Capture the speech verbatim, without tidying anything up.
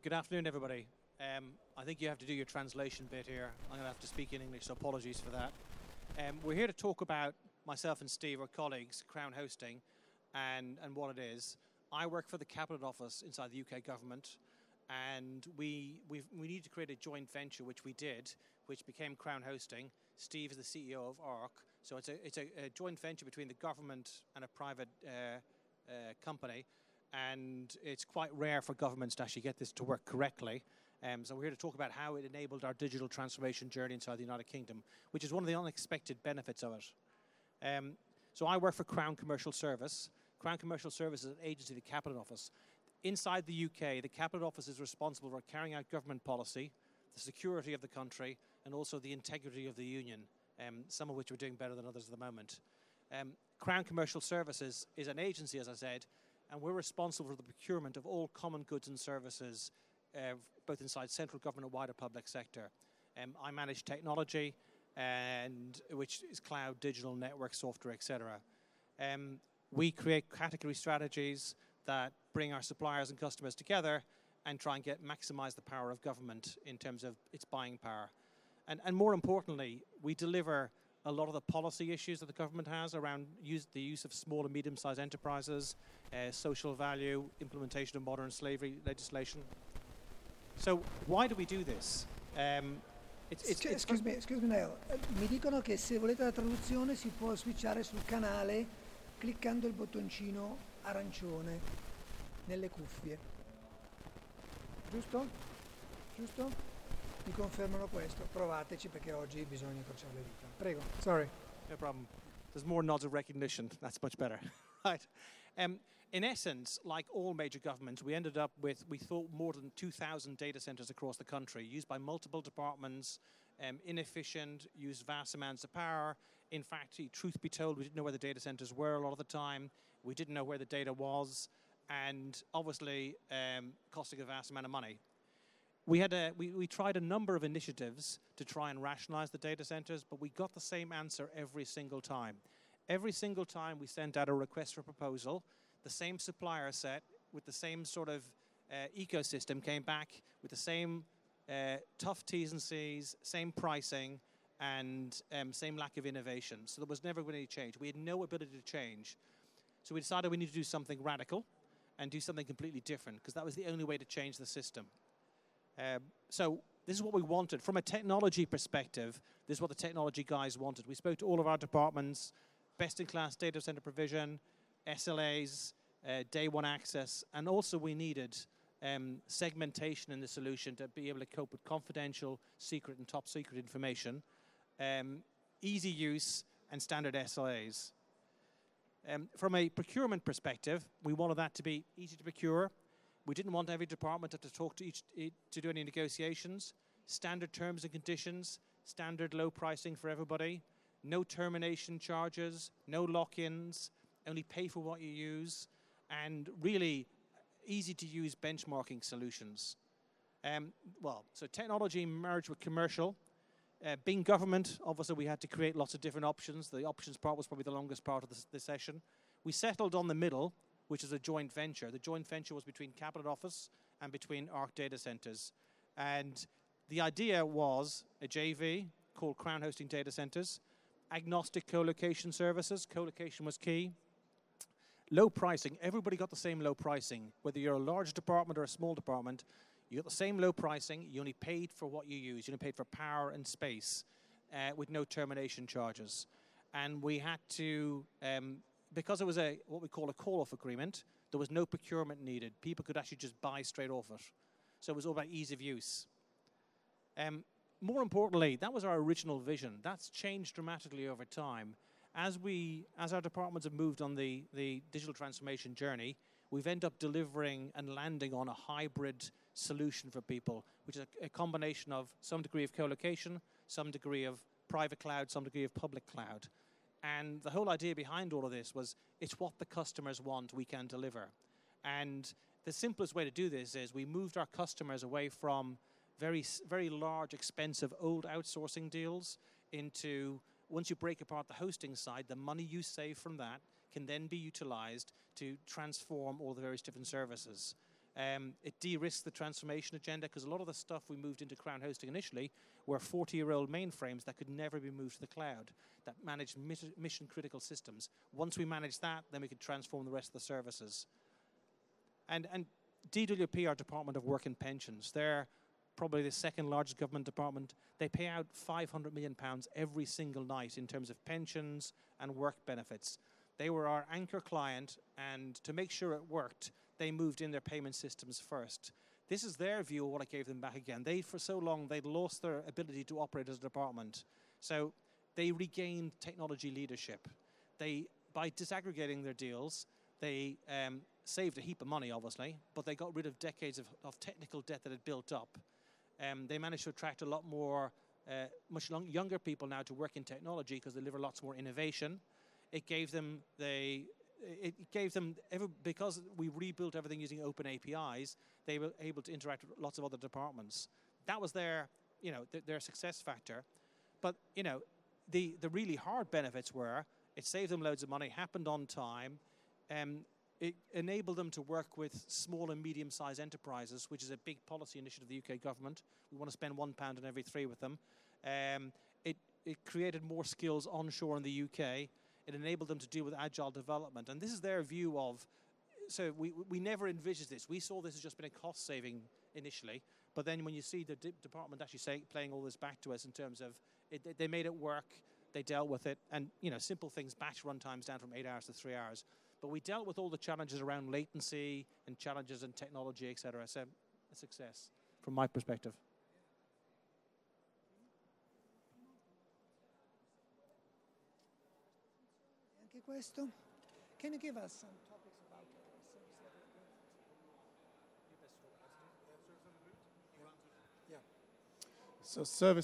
Good afternoon, everybody. Um, I think you have to do your translation bit here. I'm going to have to speak in English, so apologies for that. Um, we're here to talk about, myself and Steve, our colleagues, Crown Hosting, and, and what it is. I work for the Cabinet Office inside the U K government, and we we've, we need to create a joint venture, which we did, which became Crown Hosting. Steve is the C E O of ARC, so it's a it's a, a joint venture between the government and a private uh, uh, company, and it's quite rare for governments to actually get this to work correctly. Um, so we're here to talk about how it enabled our digital transformation journey inside the United Kingdom, which is one of the unexpected benefits of it. Um, so I work for Crown Commercial Service. Crown Commercial Service is an agency of the Cabinet Office. Inside the U K, the Cabinet Office is responsible for carrying out government policy, the security of the country, and also the integrity of the union, um, some of which we're doing better than others at the moment. Um, Crown Commercial Services is an agency, as I said, and we're responsible for the procurement of all common goods and services, uh, both inside central government and wider public sector. Um, I manage technology, and which is cloud, digital, network, software, et cetera. Um, we create category strategies that bring our suppliers and customers together and try and get maximize the power of government in terms of its buying power. And, and more importantly, we deliver a lot of the policy issues that the government has around use, the use of small and medium-sized enterprises, uh, social value, implementation of modern slavery legislation. So why do we do this? Um, it's, it's, it's excuse me, excuse me, Neil. Uh, mi dicono che se volete la traduzione si può switchare sul canale cliccando il bottoncino arancione nelle cuffie. Giusto? Giusto? Mi confermano questo. Provateci perché oggi bisogna incrociare le dita. Prego. Sorry. No problem. There's more nods of recognition. That's much better. Right. Um, in essence, like all major governments, we ended up with, we thought, more than two thousand data centers across the country, used by multiple departments, um, inefficient, used vast amounts of power. In fact, truth be told, we didn't know where the data centers were a lot of the time. We didn't know where the data was, and obviously um, costing a vast amount of money. We, had a, we, we tried a number of initiatives to try and rationalize the data centers, but we got the same answer every single time. Every single time we sent out a request for proposal, the same supplier set with the same sort of uh, ecosystem came back with the same uh, tough T's and C's, same pricing, and um, same lack of innovation. So there was never going to be change. We had no ability to change. So we decided we need to do something radical and do something completely different, because that was the only way to change the system. Um, so this is what we wanted. From a technology perspective, this is what the technology guys wanted. We spoke to all of our departments, best-in-class data center provision, S L As, uh, day one access, and also we needed um, segmentation in the solution to be able to cope with confidential, secret, and top secret information, um, easy use, and standard S L As. Um, from a procurement perspective, we wanted that to be easy to procure. We didn't want every department to have to talk to each to do any negotiations. Standard terms and conditions, standard low pricing for everybody, no termination charges, no lock-ins, only pay for what you use, and really easy to use benchmarking solutions. Um, well, so technology merged with commercial. Uh, being government, obviously we had to create lots of different options. The options part was probably the longest part of the, the session. We settled on the middle, which is a joint venture. The joint venture was between Cabinet Office and between ARC Data Centers. And the idea was a J V called Crown Hosting Data Centers, agnostic co-location services. Co-location was key. Low pricing. Everybody got the same low pricing. Whether you're a large department or a small department, you got the same low pricing. You only paid for what you use. You only paid for power and space uh, with no termination charges. And we had to... Um, Because it was a what we call a call-off agreement, there was no procurement needed. People could actually just buy straight off it. So it was all about ease of use. Um, more importantly, that was our original vision. That's changed dramatically over time. As we, as our departments have moved on the, the digital transformation journey, we've ended up delivering and landing on a hybrid solution for people, which is a, a combination of some degree of co-location, some degree of private cloud, some degree of public cloud. And the whole idea behind all of this was it's what the customers want, we can deliver. And the simplest way to do this is we moved our customers away from very, very large, expensive, old outsourcing deals into, once you break apart the hosting side, the money you save from that can then be utilized to transform all the various different services. Um, it de-risked the transformation agenda because a lot of the stuff we moved into Crown hosting initially were forty-year-old mainframes that could never be moved to the cloud, that managed mission-critical systems. Once we managed that, then we could transform the rest of the services. And, and D W P, our Department of Work and Pensions, they're probably the second largest government department. They pay out five hundred million pounds every single night in terms of pensions and work benefits. They were our anchor client, and to make sure it worked, they moved in their payment systems first. This is their view of what I gave them back again. They, for so long, they'd lost their ability to operate as a department. So they regained technology leadership. They, by disaggregating their deals, they um, saved a heap of money, obviously, but they got rid of decades of, of technical debt that had built up. Um, they managed to attract a lot more, uh, much long, younger people now to work in technology because they deliver lots more innovation. It gave them the, it gave them every, because we rebuilt everything using open A P Is. They were able to interact with lots of other departments. That was their, you know, th their success factor. But you know, the the really hard benefits were it saved them loads of money, happened on time. Um, It enabled them to work with small and medium-sized enterprises, which is a big policy initiative of the U K government. We want to spend one pound on every three with them. Um, it, it created more skills onshore in the U K. It enabled them to deal with agile development. And this is their view of, so we, we never envisaged this. We saw this as just been a cost saving initially. But then when you see the de department actually say, playing all this back to us in terms of, it, they made it work, they dealt with it. And you know, simple things, batch run times down from eight hours to three hours. But we dealt with all the challenges around latency and challenges in technology, et cetera. So a success from my perspective. Anche questo. Can you give us some topics about service? So service